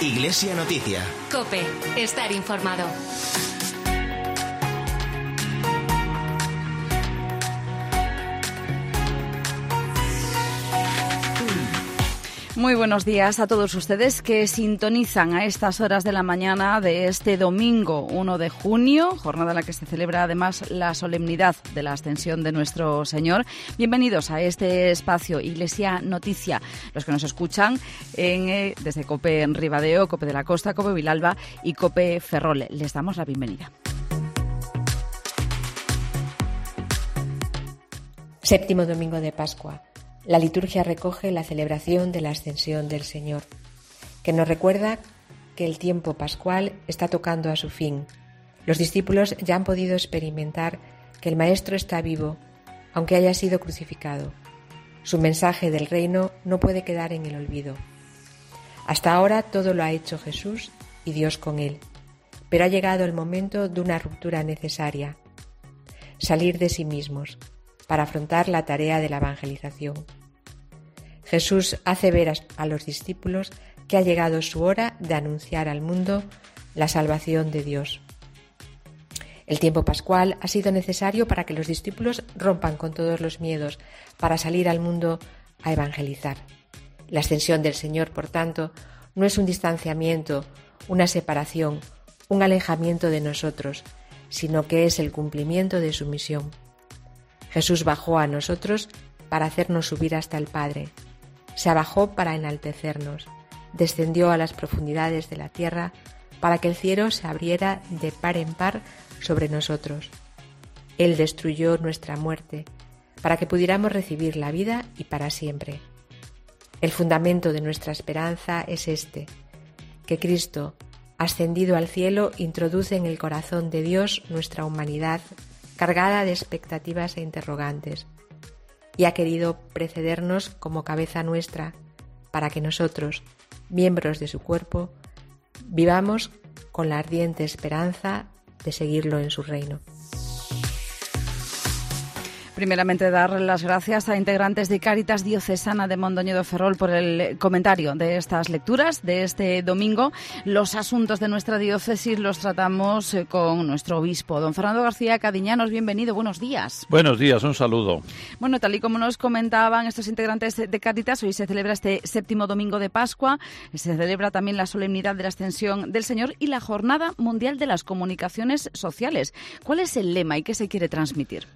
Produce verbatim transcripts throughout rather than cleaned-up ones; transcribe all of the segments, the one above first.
Iglesia Noticia. COPE. Estar informado. Muy buenos días a todos ustedes que sintonizan a estas horas de la mañana de este domingo uno de junio, jornada en la que se celebra además la solemnidad de la Ascensión de nuestro Señor. Bienvenidos a este espacio Iglesia Noticia. Los que nos escuchan en, eh, desde COPE en Ribadeo, COPE de la Costa, COPE Vilalba y COPE Ferrol. Les damos la bienvenida. Séptimo domingo de Pascua. La liturgia recoge la celebración de la Ascensión del Señor, que nos recuerda que el tiempo pascual está tocando a su fin. Los discípulos ya han podido experimentar que el Maestro está vivo, aunque haya sido crucificado. Su mensaje del reino no puede quedar en el olvido. Hasta ahora todo lo ha hecho Jesús y Dios con él, pero ha llegado el momento de una ruptura necesaria: salir de sí mismos, para afrontar la tarea de la evangelización. Jesús hace ver a los discípulos que ha llegado su hora de anunciar al mundo la salvación de Dios. El tiempo pascual ha sido necesario para que los discípulos rompan con todos los miedos, para salir al mundo a evangelizar. La ascensión del Señor, por tanto, no es un distanciamiento, una separación, un alejamiento de nosotros, sino que es el cumplimiento de su misión. Jesús bajó a nosotros para hacernos subir hasta el Padre. Se abajó para enaltecernos. Descendió a las profundidades de la tierra para que el cielo se abriera de par en par sobre nosotros. Él destruyó nuestra muerte para que pudiéramos recibir la vida y para siempre. El fundamento de nuestra esperanza es este: que Cristo, ascendido al cielo, introduce en el corazón de Dios nuestra humanidad cargada de expectativas e interrogantes, y ha querido precedernos como cabeza nuestra para que nosotros, miembros de su cuerpo, vivamos con la ardiente esperanza de seguirlo en su reino. Primeramente, dar las gracias a integrantes de Cáritas Diocesana de Mondoñedo Ferrol por el comentario de estas lecturas de este domingo. Los asuntos de nuestra diócesis los tratamos con nuestro obispo, don Fernando García Cadiñanos. Bienvenido, buenos días. Buenos días, un saludo. Bueno, tal y como nos comentaban estos integrantes de Cáritas, hoy se celebra este séptimo domingo de Pascua, se celebra también la solemnidad de la Ascensión del Señor y la Jornada Mundial de las Comunicaciones Sociales. ¿Cuál es el lema y qué se quiere transmitir?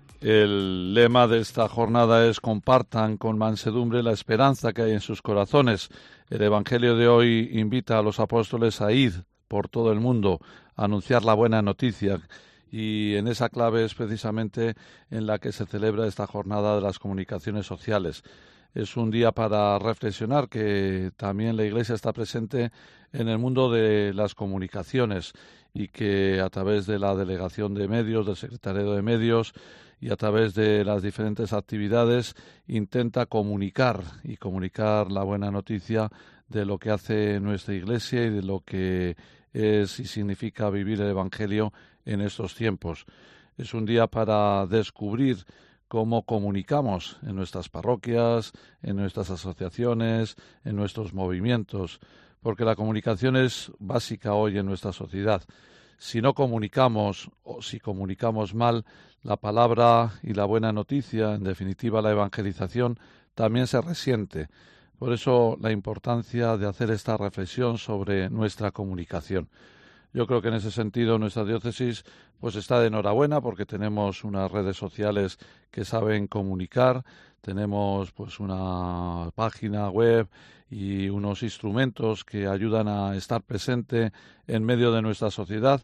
El lema de esta jornada es: compartan con mansedumbre la esperanza que hay en sus corazones. El Evangelio de hoy invita a los apóstoles a ir por todo el mundo a anunciar la buena noticia, y en esa clave es precisamente en la que se celebra esta jornada de las comunicaciones sociales. Es un día para reflexionar que también la Iglesia está presente en el mundo de las comunicaciones y que a través de la delegación de medios, del secretariado de medios y a través de las diferentes actividades intenta comunicar y comunicar la buena noticia de lo que hace nuestra Iglesia y de lo que es y significa vivir el Evangelio en estos tiempos. Es un día para descubrir cómo comunicamos en nuestras parroquias, en nuestras asociaciones, en nuestros movimientos, porque la comunicación es básica hoy en nuestra sociedad. Si no comunicamos o si comunicamos mal, la palabra y la buena noticia, en definitiva la evangelización, también se resiente. Por eso la importancia de hacer esta reflexión sobre nuestra comunicación. Yo creo que en ese sentido nuestra diócesis pues está de enhorabuena porque tenemos unas redes sociales que saben comunicar, tenemos pues una página web y unos instrumentos que ayudan a estar presente en medio de nuestra sociedad,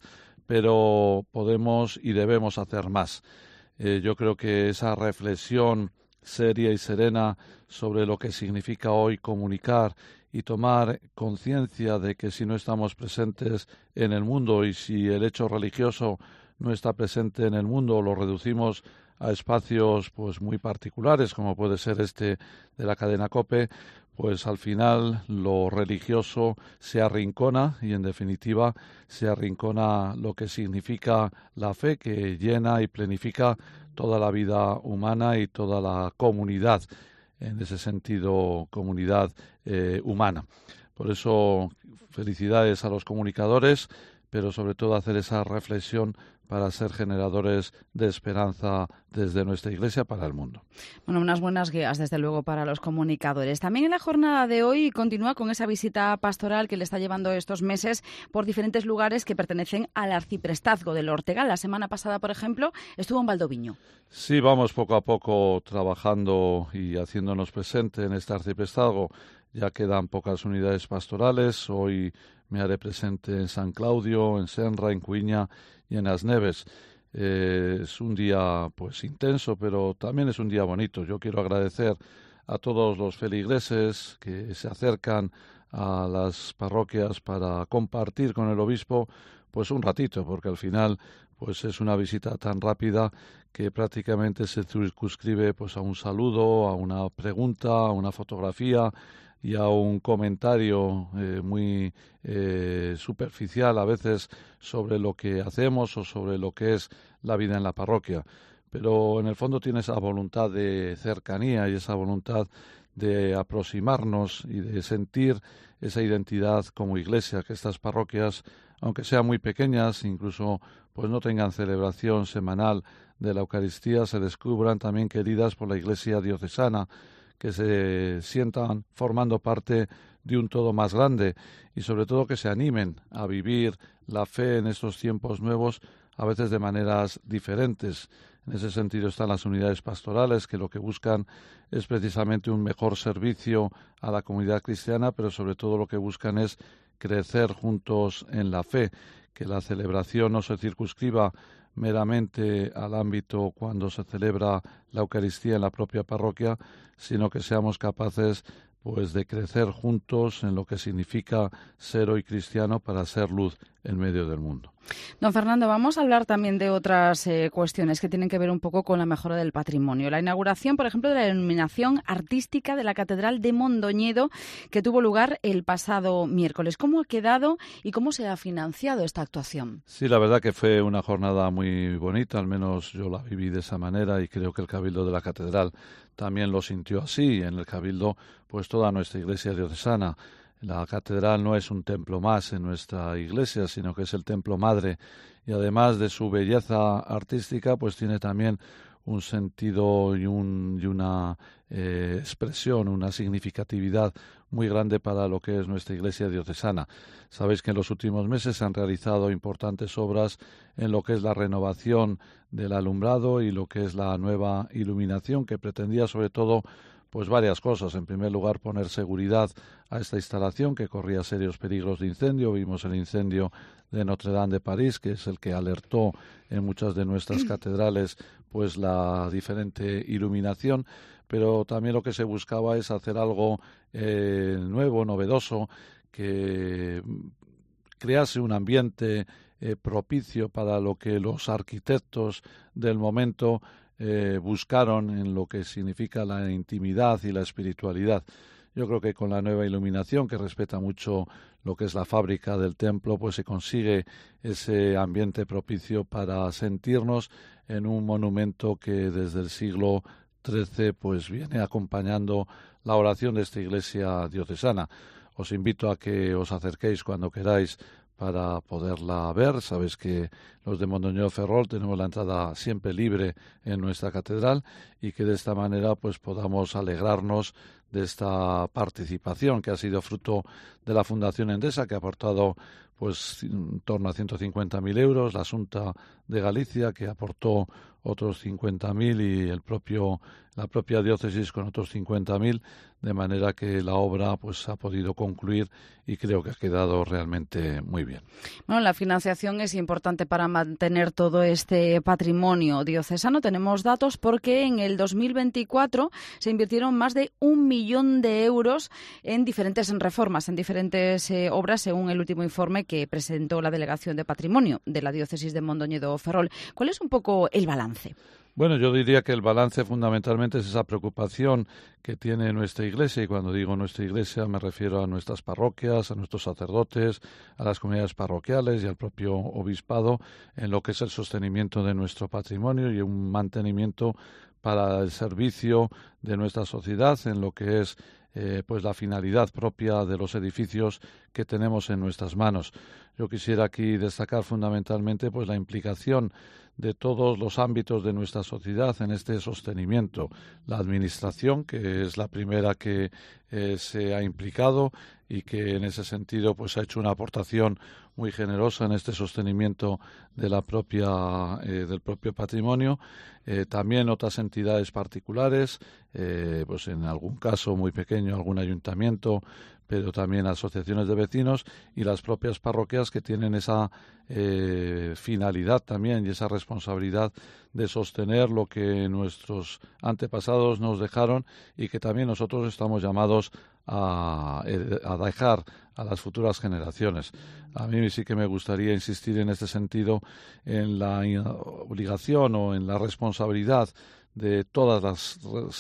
pero podemos y debemos hacer más. Eh, yo creo que esa reflexión seria y serena sobre lo que significa hoy comunicar y tomar conciencia de que si no estamos presentes en el mundo y si el hecho religioso no está presente en el mundo, lo reducimos a espacios pues muy particulares, como puede ser este de la cadena COPE, pues al final lo religioso se arrincona y en definitiva se arrincona lo que significa la fe, que llena y plenifica toda la vida humana y toda la comunidad, en ese sentido comunidad eh, humana. Por eso, felicidades a los comunicadores, pero sobre todo hacer esa reflexión para ser generadores de esperanza desde nuestra Iglesia para el mundo. Bueno, unas buenas guías, desde luego, para los comunicadores. También en la jornada de hoy continúa con esa visita pastoral que le está llevando estos meses por diferentes lugares que pertenecen al arciprestazgo del Ortegal. La semana pasada, por ejemplo, estuvo en Valdoviño. Sí, vamos poco a poco trabajando y haciéndonos presente en este arciprestazgo. Ya quedan pocas unidades pastorales. Hoy me haré presente en San Claudio, en Senra, en Cuiña y en As Neves. Eh, es un día pues intenso, pero también es un día bonito. Yo quiero agradecer a todos los feligreses que se acercan a las parroquias para compartir con el obispo pues un ratito, porque al final pues es una visita tan rápida que prácticamente se circunscribe pues a un saludo, a una pregunta, a una fotografía y a un comentario eh, muy eh, superficial a veces sobre lo que hacemos o sobre lo que es la vida en la parroquia. Pero en el fondo tiene esa voluntad de cercanía y esa voluntad de aproximarnos y de sentir esa identidad como Iglesia, que estas parroquias, aunque sean muy pequeñas, incluso pues no tengan celebración semanal de la Eucaristía, se descubran también queridas por la Iglesia diocesana, que se sientan formando parte de un todo más grande y sobre todo que se animen a vivir la fe en estos tiempos nuevos, a veces de maneras diferentes. En ese sentido están las unidades pastorales, que lo que buscan es precisamente un mejor servicio a la comunidad cristiana, pero sobre todo lo que buscan es crecer juntos en la fe, que la celebración no se circunscriba meramente al ámbito cuando se celebra la Eucaristía en la propia parroquia, sino que seamos capaces pues de crecer juntos en lo que significa ser hoy cristiano para ser luz en medio del mundo. Don Fernando, vamos a hablar también de otras eh, cuestiones que tienen que ver un poco con la mejora del patrimonio. La inauguración, por ejemplo, de la iluminación artística de la Catedral de Mondoñedo, que tuvo lugar el pasado miércoles. ¿Cómo ha quedado y cómo se ha financiado esta actuación? Sí, la verdad que fue una jornada muy bonita, al menos yo la viví de esa manera y creo que el Cabildo de la Catedral también lo sintió así. En el Cabildo, pues toda nuestra Iglesia diocesana. La catedral no es un templo más en nuestra iglesia, sino que es el templo madre y además de su belleza artística, pues tiene también un sentido y, un, y una eh, expresión, una significatividad muy grande para lo que es nuestra iglesia diocesana. Sabéis que en los últimos meses se han realizado importantes obras en lo que es la renovación del alumbrado y lo que es la nueva iluminación, que pretendía sobre todo pues varias cosas. En primer lugar, poner seguridad a esta instalación que corría serios peligros de incendio. Vimos el incendio de Notre Dame de París, que es el que alertó en muchas de nuestras catedrales pues la diferente iluminación, pero también lo que se buscaba es hacer algo eh, nuevo, novedoso, que crease un ambiente eh, propicio para lo que los arquitectos del momento Eh, buscaron en lo que significa la intimidad y la espiritualidad. Yo creo que con la nueva iluminación, que respeta mucho lo que es la fábrica del templo, pues se consigue ese ambiente propicio para sentirnos en un monumento que desde el siglo trece pues viene acompañando la oración de esta iglesia diocesana. Os invito a que os acerquéis cuando queráis para poderla ver. Sabéis que los de Mondoñedo Ferrol tenemos la entrada siempre libre en nuestra catedral y que de esta manera pues podamos alegrarnos de esta participación que ha sido fruto de la Fundación Endesa, que ha aportado pues en torno a ciento cincuenta mil euros, la Xunta de Galicia, que aportó otros cincuenta mil y el propio la propia diócesis con otros cincuenta mil, de manera que la obra pues ha podido concluir y creo que ha quedado realmente muy bien. Bueno, la financiación es importante para mantener todo este patrimonio diocesano. Tenemos datos porque en el dos mil veinticuatro se invirtieron más de un millón de euros en diferentes reformas, en diferentes eh, obras, según el último informe que presentó la Delegación de Patrimonio de la Diócesis de Mondoñedo Ferrol. ¿Cuál es un poco el balance? Bueno, yo diría que el balance fundamentalmente es esa preocupación que tiene nuestra Iglesia, y cuando digo nuestra Iglesia me refiero a nuestras parroquias, a nuestros sacerdotes, a las comunidades parroquiales y al propio obispado, en lo que es el sostenimiento de nuestro patrimonio y un mantenimiento para el servicio de nuestra sociedad en lo que es eh, pues la finalidad propia de los edificios que tenemos en nuestras manos. Yo quisiera aquí destacar fundamentalmente pues la implicación de todos los ámbitos de nuestra sociedad en este sostenimiento. La administración, que es la primera que eh, se ha implicado y que en ese sentido pues ha hecho una aportación muy generosa en este sostenimiento de la propia eh, del propio patrimonio. Eh, también otras entidades particulares, eh, pues en algún caso muy pequeño algún ayuntamiento, pero también asociaciones de vecinos y las propias parroquias que tienen esa eh, finalidad también y esa responsabilidad de sostener lo que nuestros antepasados nos dejaron y que también nosotros estamos llamados a, a dejar a las futuras generaciones. A mí sí que me gustaría insistir en este sentido en la obligación o en la responsabilidad de todas las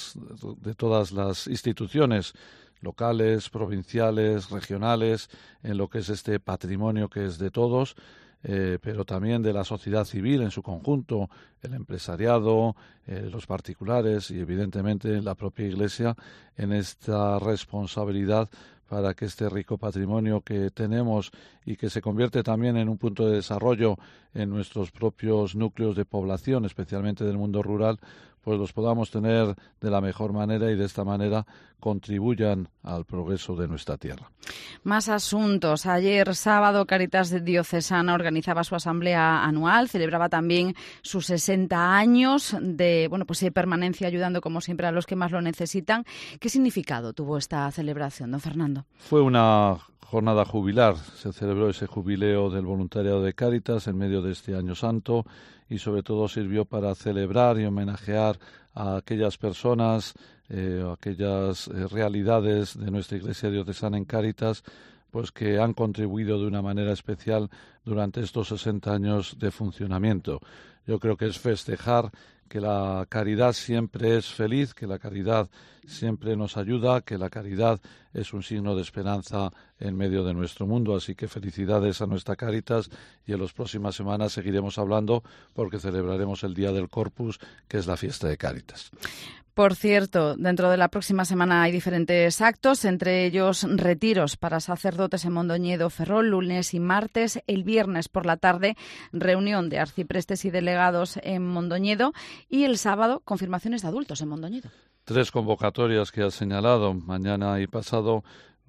de todas las instituciones locales, provinciales, regionales, en lo que es este patrimonio que es de todos, eh, pero también de la sociedad civil en su conjunto, el empresariado, eh, los particulares y evidentemente la propia Iglesia en esta responsabilidad para que este rico patrimonio que tenemos y que se convierte también en un punto de desarrollo en nuestros propios núcleos de población, especialmente del mundo rural, pues los podamos tener de la mejor manera y de esta manera contribuyan al progreso de nuestra tierra. Más asuntos. Ayer sábado Cáritas Diocesana organizaba su asamblea anual, celebraba también sus sesenta años de bueno pues de permanencia ayudando como siempre a los que más lo necesitan. ¿Qué significado tuvo esta celebración, don Fernando? Fue una jornada jubilar, se celebró ese jubileo del voluntariado de Cáritas en medio de este año santo y sobre todo sirvió para celebrar y homenajear a aquellas personas, eh, aquellas eh, realidades de nuestra Iglesia Diocesana en Cáritas, pues que han contribuido de una manera especial durante estos sesenta años de funcionamiento. Yo creo que es festejar que la caridad siempre es feliz, que la caridad siempre nos ayuda, que la caridad es un signo de esperanza en medio de nuestro mundo. Así que felicidades a nuestra Cáritas y en las próximas semanas seguiremos hablando porque celebraremos el Día del Corpus, que es la fiesta de Cáritas. Por cierto, dentro de la próxima semana hay diferentes actos, entre ellos retiros para sacerdotes en Mondoñedo, Ferrol, lunes y martes. El viernes por la tarde, reunión de arciprestes y delegados en Mondoñedo. Y el sábado, confirmaciones de adultos en Mondoñedo. Tres convocatorias que has señalado. Mañana y pasado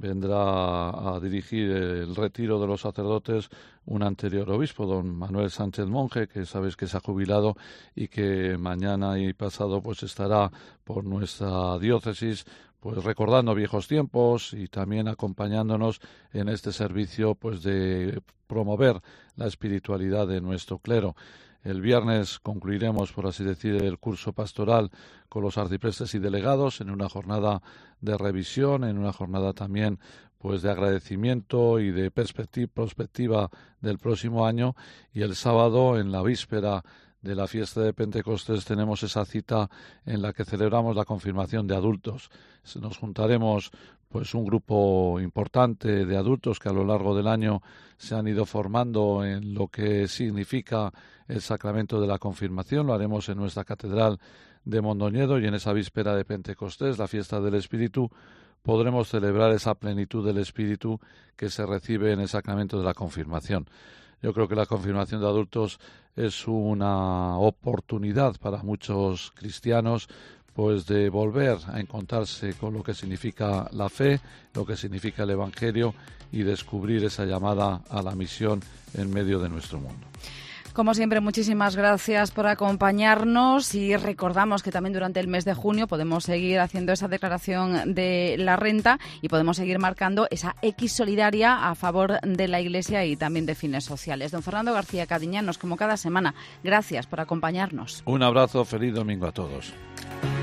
vendrá a dirigir el retiro de los sacerdotes un anterior obispo, don Manuel Sánchez Monje, que sabéis que se ha jubilado y que mañana y pasado pues estará por nuestra diócesis pues recordando viejos tiempos y también acompañándonos en este servicio pues de promover la espiritualidad de nuestro clero. El viernes concluiremos, por así decir, el curso pastoral con los arciprestes y delegados en una jornada de revisión, en una jornada también pues de agradecimiento y de perspectiva del próximo año. Y el sábado, en la víspera de la fiesta de Pentecostés, tenemos esa cita en la que celebramos la confirmación de adultos. Nos juntaremos pues un grupo importante de adultos que a lo largo del año se han ido formando en lo que significa el sacramento de la confirmación. Lo haremos en nuestra catedral de Mondoñedo y en esa víspera de Pentecostés, la fiesta del Espíritu, podremos celebrar esa plenitud del Espíritu que se recibe en el sacramento de la confirmación. Yo creo que la confirmación de adultos es una oportunidad para muchos cristianos pues de volver a encontrarse con lo que significa la fe, lo que significa el Evangelio y descubrir esa llamada a la misión en medio de nuestro mundo. Como siempre, muchísimas gracias por acompañarnos y recordamos que también durante el mes de junio podemos seguir haciendo esa declaración de la renta y podemos seguir marcando esa X solidaria a favor de la Iglesia y también de fines sociales. Don Fernando García Cadiñanos, como cada semana, gracias por acompañarnos. Un abrazo, feliz domingo a todos.